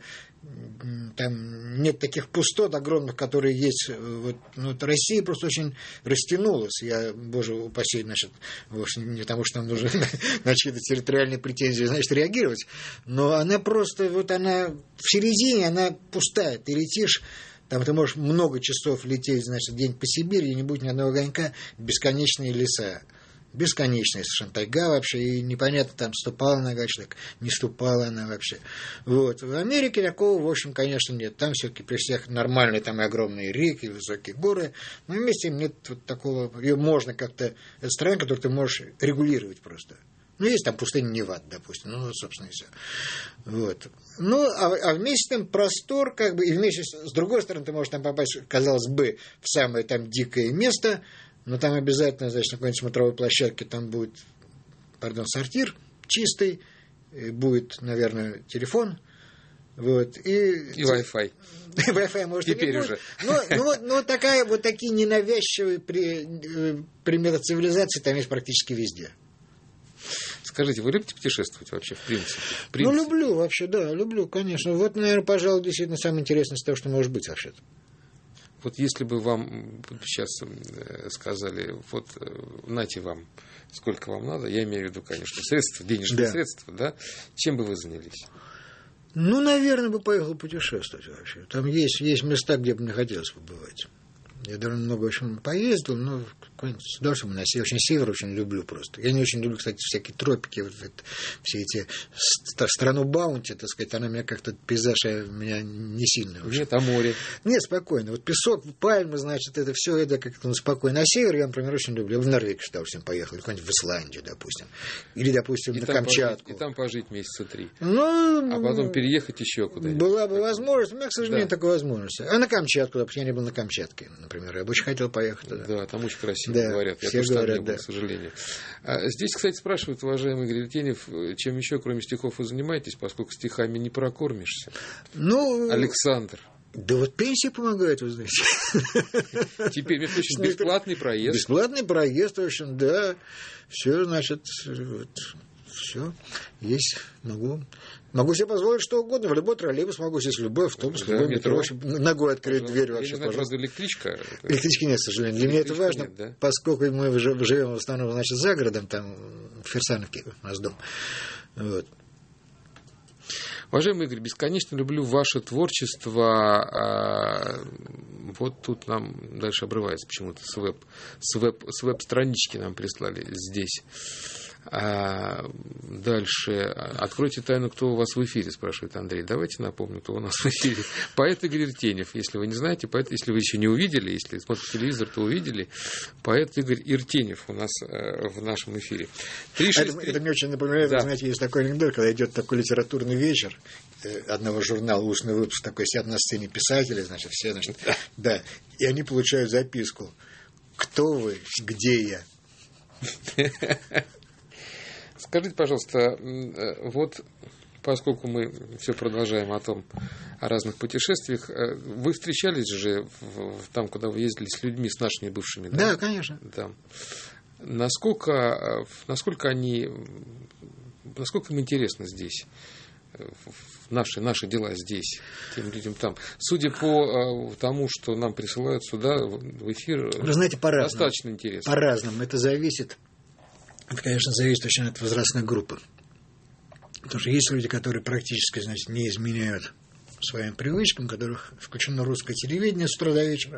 Там нет таких пустот огромных, которые есть. Вот, ну, вот Россия просто очень растянулась. Я, боже упаси, значит, вовсе не потому, что нам нужно на чьи-то территориальные претензии, значит, реагировать. Но она просто, вот она в середине, она пустая. Ты летишь, там ты можешь много часов лететь, значит, день по Сибири, и не будет ни одного огонька, бесконечные леса. Бесконечная совершенно тайга вообще, и непонятно, там ступала нога человек, не ступала она вообще. Вот. В Америке такого, в общем, конечно, нет. Там все-таки при всех нормальные там и огромные реки, высокие горы, но вместе нет вот такого, ее можно как-то, это страна, которую ты можешь регулировать просто. Ну, есть там пустыня Невада, допустим, ну, собственно, и все. Вот. Ну, а, а вместе там простор, как бы, и вместе, с, с другой стороны, ты можешь там попасть, казалось бы, в самое там дикое место, но там обязательно, значит, на какой-нибудь смотровой площадке там будет, пардон, сортир чистый, будет, наверное, телефон, вот, и... И Wi-Fi. И Wi-Fi, может, теперь и не уже. будет. Но, но, но такая, вот такие ненавязчивые при, примеры цивилизации там есть практически везде. Скажите, вы любите путешествовать вообще, в принципе? В принципе? Ну, люблю вообще, да, люблю, конечно. Вот, наверное, пожалуй, действительно самое интересное из того, что может быть вообще-то. Вот если бы вам сейчас сказали, вот, нате вам, сколько вам надо, я имею в виду, конечно, средства, денежные да. средства, да, чем бы вы занялись? Ну, наверное, бы поехал путешествовать вообще. Там есть, есть места, где бы мне хотелось побывать. Я довольно много, в общем, поездил, но с удовольствием на север, очень север очень люблю просто. Я не очень люблю, кстати, всякие тропики, вот это, все эти страну Баунти, так сказать, она меня как-то, пейзаж меня не сильно. Нет, а море? Нет, спокойно. Вот песок, пальмы, значит, это все это как-то ну, спокойно. А север я, например, очень люблю. Я в Норвегию с удовольствием поехал, или куда-нибудь в Исландию, допустим. Или, допустим, и на Камчатку. Пожить, и там пожить месяца три. Ну, а потом переехать еще куда-нибудь. Была бы возможность, у меня, к сожалению, да. такой возможности. А на Камчатку, допустим, я не был на Камчатке, например. Я бы очень хотел поехать туда. Да, там очень красиво да, говорят. Я все тоже говорят, там не был, да. к сожалению. А здесь, кстати, спрашивают, уважаемый Игорь Ертеньев, чем еще, кроме стихов, вы занимаетесь, поскольку стихами не прокормишься? Ну... Александр. Да вот пенсия помогает, вы знаете. Теперь, между прочим, бесплатный проезд. Бесплатный проезд, в общем, да. Все, значит, вот, все есть, могу. Могу себе позволить что угодно, в любой троллейбус могу сесть, в любой автобус, в любой метро, метро ногой открыть пожалуйста. Дверь вообще, я не знаю, пожалуйста. Электричка? Электрички нет, к сожалению. Для меня это важно, нет, да? Поскольку мы живем в основном, значит, за городом, там, в Ферсановке у нас дом. Вот. Уважаемый Игорь, бесконечно люблю ваше творчество. Вот тут нам дальше обрывается почему-то с веб, с веб, с веб-странички нам прислали здесь. А дальше. Откройте тайну, кто у вас в эфире, спрашивает Андрей. Давайте напомню, кто у нас в эфире. Поэт Игорь Ертеньев. Если вы не знаете, поэт, если вы еще не увидели, если смотрите телевизор, то увидели. Поэт Игорь Ертеньев у нас э, в нашем эфире. три шесть три... это, это мне очень напоминает, да. Вы знаете, есть такой анекдот, когда идет такой литературный вечер э, одного журнала, устный выпуск такой, сидят на сцене писатели, значит, все, значит, да, и они получают записку. кто вы, где я. Скажите, пожалуйста, вот поскольку мы все продолжаем о том, о разных путешествиях, вы встречались же в, там, куда вы ездили, с людьми, с нашими бывшими? Да, да, конечно. Да. Насколько, насколько они, насколько им интересно здесь? Наши, наши дела здесь, тем людям там. Судя по э, тому, что нам присылают сюда в эфир, вы знаете, по-разному. Достаточно интересно. По-разному. Это зависит, это, конечно, зависит очень от возрастной группы. Потому что есть люди, которые практически, значит, не изменяют своим привычкам, у которых включено русское телевидение с утра до вечера,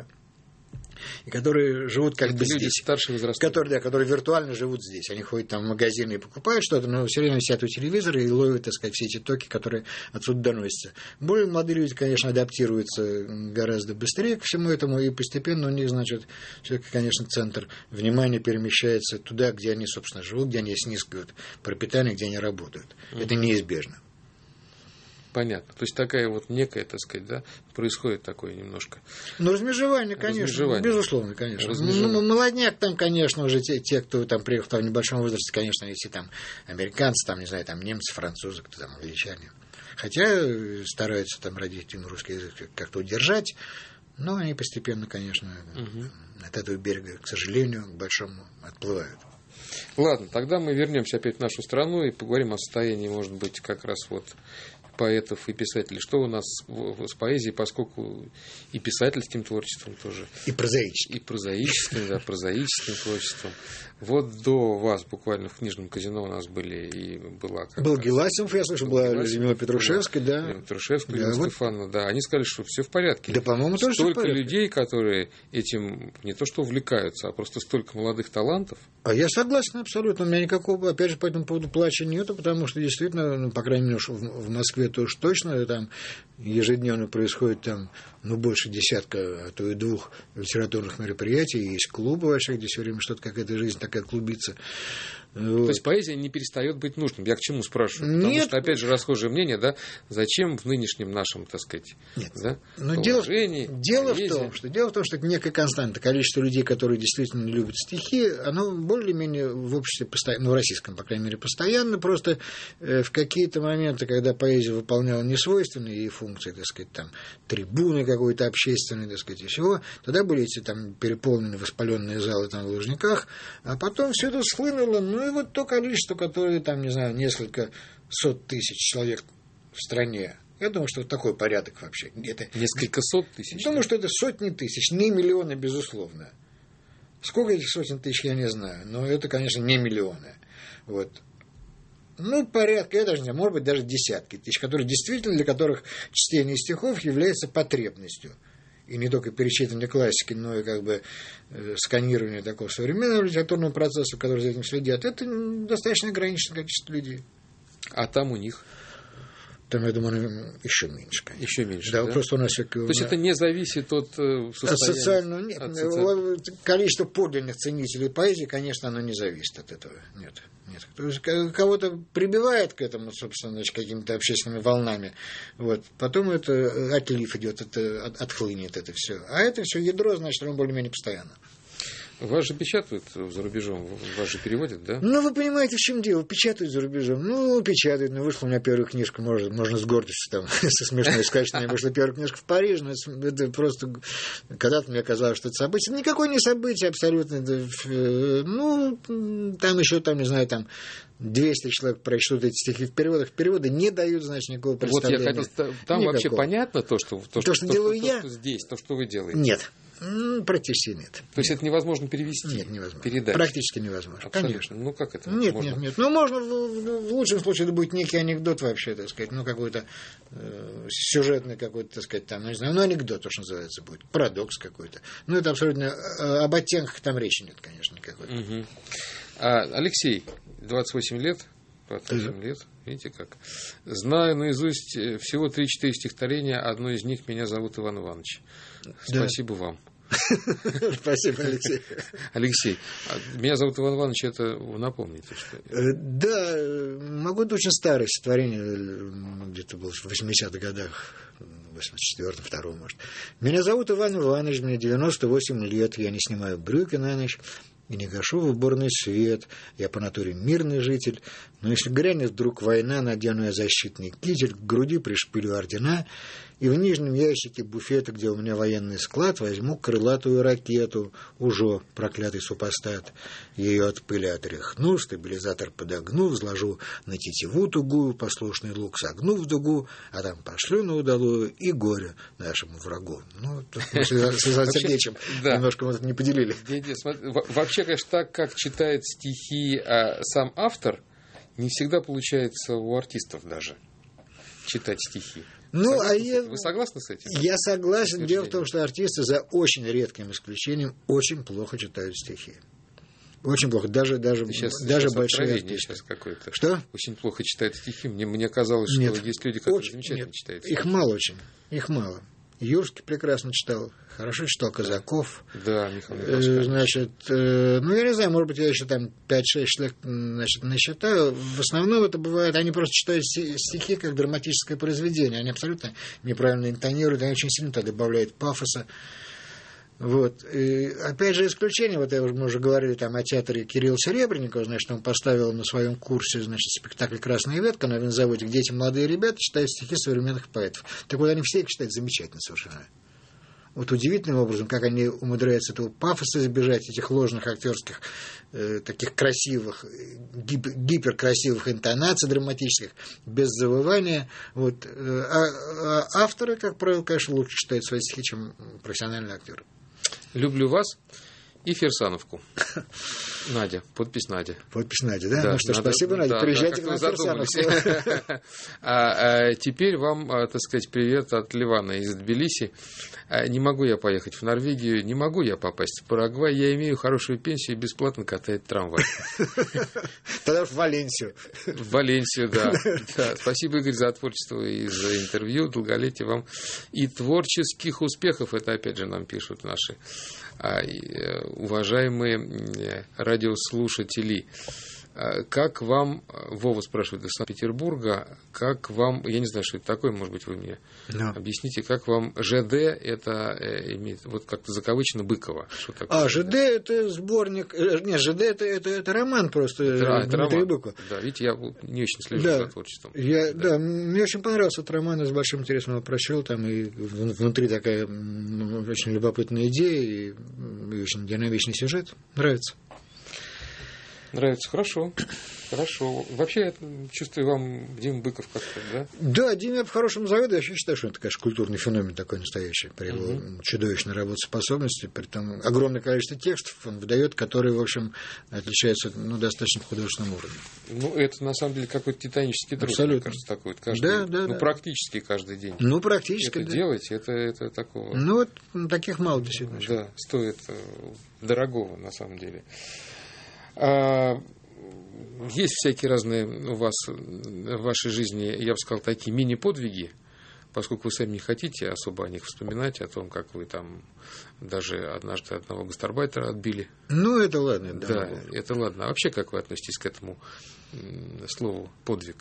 и которые живут как это бы люди здесь. Старших возрастов. Которые, да, которые виртуально живут здесь. Они ходят там в магазины и покупают что-то, но все время сидят у телевизора и ловят, так сказать, все эти токи, которые отсюда доносятся. Более молодые люди, конечно, адаптируются гораздо быстрее ко всему этому, и постепенно у них, значит, все-таки, конечно, центр внимания перемещается туда, где они, собственно, живут, где они снискивают пропитание, где они работают. Mm-hmm. Это неизбежно. Понятно. То есть такая вот некая, так сказать, да, происходит такое немножко. Ну, размежевание, конечно. Размежевание. Безусловно, конечно. Ну, молодняк там, конечно, уже те, те, кто там приехал там, в небольшом возрасте, конечно, если там американцы, там, не знаю, там немцы, французы, кто там, англичане. Хотя стараются там родительный русский язык как-то удержать, но они постепенно, конечно, угу. от этого берега, к сожалению, к большому отплывают. Ладно, тогда мы вернемся опять в нашу страну и поговорим о состоянии, может быть, как раз вот поэтов и писателей. Что у нас с поэзией, поскольку и писательским творчеством тоже. И прозаическим. И прозаическим, да, прозаическим творчеством. Вот до вас буквально в книжном казино у нас были и была... Был Геласимов, я слышал, была Людмила Петрушевская, да. Людмила Петрушевская, Людмила да, Стефановна, вот. Да. Они сказали, что все в порядке. Да, по-моему, тоже столько все в порядке. Людей, которые этим не то что увлекаются, а просто столько молодых талантов. А я согласен абсолютно. У меня никакого, опять же, по этому поводу плача нету, потому что действительно, ну, по крайней мере, в Москве это уж точно, там ежедневно происходит там, ну, больше десятка, а то и двух литературных мероприятий, есть клубы вообще, где все время что-то, какая-то жизнь такая клубится. Вот. То есть поэзия не перестает быть нужным. Я к чему спрашиваю? Потому Нет. что, опять же, расхожее мнение, да, зачем в нынешнем нашем, так сказать, Нет. Да, Но дело, дело, в поэзия... том, что, дело в том, что это некая константа. Количество людей, которые действительно любят стихи, оно более-менее в обществе постоянно, ну, в российском, по крайней мере, постоянно. Просто э, в какие-то моменты, когда поэзия выполняла несвойственные ей функции, так сказать, там, трибуны какой-то общественной, так сказать, и всего, тогда были эти там переполненные, воспаленные залы там в Лужниках, а потом все это схлынуло, ну, и вот то количество, которое, там, не знаю, несколько сот тысяч человек в стране. Я думаю, что такой порядок вообще. Это... Несколько сот тысяч? Думаю, что это сотни тысяч, не миллионы, безусловно. Сколько этих сотен тысяч, я не знаю, но это, конечно, не миллионы. Вот. Ну, порядка, я даже не знаю, может быть, даже десятки тысяч, которые действительно, для которых чтение стихов является потребностью. И не только перечитывание классики, но и как бы э, сканирование такого современного литературного процесса, который за этим следят, это достаточно ограниченное количество людей. А там у них? Там, я думаю, еще меньше, конечно. Еще меньше, да? да? Просто у нас всякие... То есть это не зависит от состояния? От социального... Нет, от социального... количество подлинных ценителей поэзии, конечно, оно не зависит от этого. Нет. Нет. То есть кого-то прибивает к этому, собственно, значит, какими-то общественными волнами. Вот. Потом это отлив идет, это отхлынет это все. А это все ядро, значит, оно более-менее постоянно. Вас же печатают за рубежом, вас же переводят, да? Ну, вы понимаете, в чем дело? Печатают за рубежом. Ну, печатают. Ну, вышла у меня первая книжка, можно, можно с гордостью там, со смешной сказать, что у меня вышла первая книжка в Париже. Но это, это просто... Когда-то мне казалось, что это событие. Никакое не событие абсолютно. Это, ну, там еще, там, не знаю, там... двести человек прочтут эти стихи в переводах. Переводы не дают, значит, никакого представления. Вот я хотел... Там никакого. Вообще понятно то, что, то, то, что, что то, делаю что, я? То, что здесь, то, что вы делаете? Нет. Практически нет. То есть нет. Это невозможно перевести? Нет, невозможно. Передать? Практически невозможно. Абсолютно. Конечно. Ну, как это? Нет, можно? нет, нет. Ну, можно, в, в лучшем случае, это будет некий анекдот вообще, так сказать, ну, какой-то э, сюжетный какой-то, так сказать, там, ну, не знаю, ну, анекдот, то, что называется, будет. Парадокс какой-то. Ну, это абсолютно... Э, об оттенках там речи нет, конечно, никакой. Угу. А, Алексей, двадцать восемь лет, двадцать восемь лет, видите как. Знаю наизусть всего три-четыре стихотворения, одно из них «Меня зовут Иван Иванович». Спасибо да. вам. Спасибо, Алексей. Алексей, меня зовут Иван Иванович, это вы напомните, что... Да, могу, это очень старое стихотворение, где-то было в восьмидесятых годах, восемьдесят четвёртом, втором, может. Меня зовут Иван Иванович, мне девяносто восемь лет, я не снимаю брюки на ночь и не гашу в уборный свет. Я по натуре мирный житель, но если грянет вдруг война, надену я защитный китель, к груди пришпилю ордена, и в нижнем ящике буфета, где у меня военный склад, возьму крылатую ракету, уже проклятый супостат. Ее от пыли отряхну, стабилизатор подогну, взложу на тетиву тугую, послушный лук согну в дугу, а там пошлю на удалую и горе нашему врагу. Ну, тут мы с Иваном Сергеевичем немножко мы тут не поделили. Вообще, конечно, так, как читает стихи сам автор, не всегда получается у артистов даже читать стихи. Ну, согласны а я, Вы согласны с этим? Я согласен. Дело в том, что артисты, за очень редким исключением, очень плохо читают стихи. Очень плохо. Даже, даже, сейчас, даже сейчас большие артисты. Сейчас какое-то. Что? Очень плохо читают стихи. Мне, мне казалось, что нет, есть люди, которые очень, замечательно нет, читают стихи. Их мало очень. Их мало. Юрский прекрасно читал, хорошо читал Казаков. Да, Михаил э, Значит, э, ну, я не знаю, может быть, я еще там пять-шесть человек, значит, насчитаю. В основном это бывает, они просто читают стихи как драматическое произведение. Они абсолютно неправильно интонируют, они очень сильно туда добавляют пафоса. Вот. И, опять же, исключение, вот мы уже говорили там о театре Кирилла Серебренникова, значит, он поставил на своем курсе, значит, спектакль «Красная ветка» на винзаводе, где эти молодые ребята читают стихи современных поэтов. Так вот, они все их читают замечательно совершенно. Вот удивительным образом, как они умудряются этого пафоса избежать, этих ложных актерских, э, таких красивых, гип, гиперкрасивых интонаций драматических, без завывания. Вот. А, а авторы, как правило, конечно, лучше читают свои стихи, чем профессиональные актеры. Люблю вас и Фирсановку. Надя, подпись Надя. Подпись Надя, да? да Ну что, надо, спасибо, Надя. Да, приезжайте да, к нам в Фирсановку. а, а, теперь вам, так сказать, привет от Ливана из Тбилиси. Не могу я поехать в Норвегию, не могу я попасть в Парагвай. Я имею хорошую пенсию и бесплатно катает трамвай. Тогда в Валенсию. В Валенсию, да. да. Спасибо, Игорь, за творчество и за интервью. Долголетия вам и творческих успехов. Это, опять же, нам пишут наши уважаемые радиослушатели. Как вам, Вова спрашивает из Санкт-Петербурга, как вам, я не знаю, что это такое, может быть, вы мне no. объясните, как вам ЖД, это имеет, вот как-то закавычено Быкова. Что такое а, ЖД это сборник, нет, ЖД это, это, это роман просто да, Дмитрия Быкова. Да, видите, я не очень слежу да. за творчеством. Я, да. да, мне очень понравился этот роман, я с большим интересом его прочел, там и внутри такая очень любопытная идея, и очень динамичный сюжет, нравится. Нравится, хорошо, хорошо. Вообще, я чувствую, вам Дима Быков как-то, да? Да, Дима по-хорошему завидую. Я вообще считаю, что это, конечно, культурный феномен такой настоящий. При его uh-huh. чудовищной работоспособности, при том огромное количество текстов он выдает, которые, в общем, отличаются ну, достаточно художественным уровнем. Ну, это, на самом деле, какой-то титанический труд. Абсолютно. Мне кажется, такой. Каждый, да, да, ну, да. практически каждый день. Ну, практически, это да. делать, это, это такого... Ну, вот таких мало, действительно. Да, стоит дорогого, на самом деле. А... Есть всякие разные у вас в вашей жизни, я бы сказал, такие мини-подвиги, поскольку вы сами не хотите особо о них вспоминать, о том, как вы там даже однажды одного гастарбайтера отбили. Ну, это ладно. Да, да это ладно. А вообще, как вы относитесь к этому слову «подвиг»?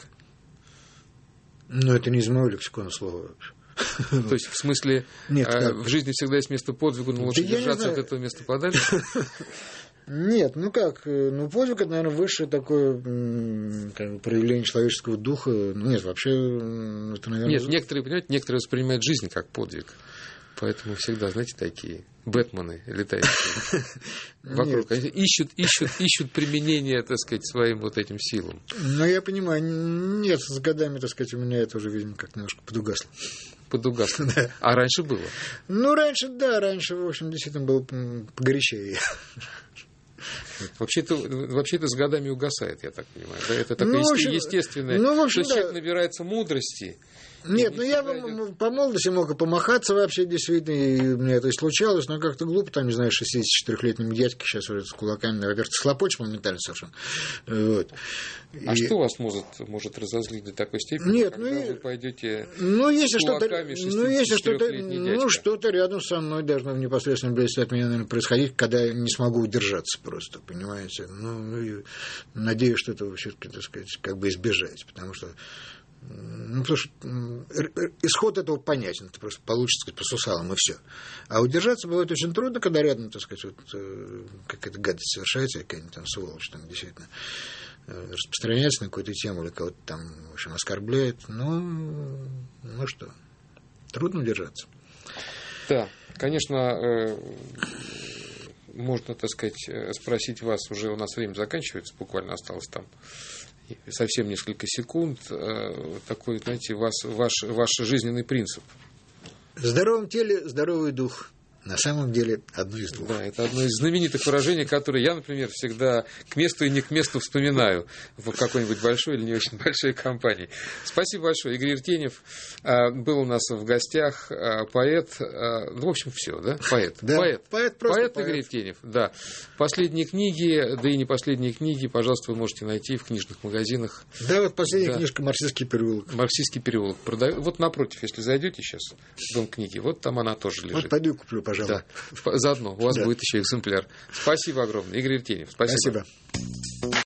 Ну, это не из моего лексикона слова вообще. То есть, в смысле, Нет, а, в жизни всегда есть место подвигу, но лучше да держаться от этого места подальше? Нет, ну как, ну подвиг это, наверное, высшее такое как бы, проявление человеческого духа. Ну нет, вообще это, наверное... Нет, некоторые, понимаете, некоторые воспринимают жизнь как подвиг. Поэтому всегда, знаете, такие Бэтмены летающие вокруг. Они ищут, ищут, ищут применение, так сказать, своим вот этим силам. Ну, я понимаю, нет, с годами, так сказать, у меня это уже, видимо, как немножко подугасло. Подугасло. Да. А раньше было? Ну, раньше, да, раньше, в общем, действительно было погорячее. Вообще-то, вообще-то с годами угасает, я так понимаю. Да? Это такое ну, общем, естественное. Ну, в общем, то есть да. человек набирается мудрости Нет, ну я по молодости мог и помахаться вообще, действительно, и у меня это и случалось, но как-то глупо, там, не знаю, шестидесятичетырёхлетнему дядьке сейчас вот, с кулаками, во-первых, схлопочешь моментально совершенно. Вот. А и... что вас может, может разозлить до такой степени, Нет, когда ну, вы пойдете ну, если с что-то, ну, если что-то, дядька? ну, что-то рядом со мной должно в непосредственной близости от меня, наверное, происходить, когда я не смогу удержаться просто, понимаете? Ну, и надеюсь, что этого все-таки, так сказать, как бы избежать, потому что ну, потому что исход этого понятен, это просто получится, так сказать, по сусалам, и все. А удержаться бывает очень трудно, когда рядом, так сказать, вот, какая-то гадость совершается, какая-нибудь там сволочь, там, действительно, распространяется на какую-то тему, или кого-то там, в общем, оскорбляет. Ну, ну что, трудно удержаться. Да, конечно, можно, так сказать, спросить вас, уже у нас время заканчивается, буквально осталось там совсем несколько секунд, такой, знаете, вас, ваш, ваш жизненный принцип. В здоровом теле здоровый дух. На самом деле, одно из двух. Да, это одно из знаменитых выражений, которые я, например, всегда к месту и не к месту вспоминаю в какой-нибудь большой или не очень большой компании. Спасибо большое. Игорь Иртеньев был у нас в гостях, поэт, ну, в общем, все, да? Поэт. Да, поэт. Поэт, поэт, поэт Игорь Иртеньев, да. Последние книги, да и не последние книги, пожалуйста, вы можете найти в книжных магазинах. Да, вот последняя да. книжка «Марксистский переулок». «Марксистский переулок». Продаю. Вот напротив, если зайдете сейчас в дом книги, вот там она тоже лежит. Вот пойду куплю, пожалуйста. Да, заодно у вас да. будет еще экземпляр. Спасибо огромное, Игорь Иртеньев. Спасибо. Спасибо.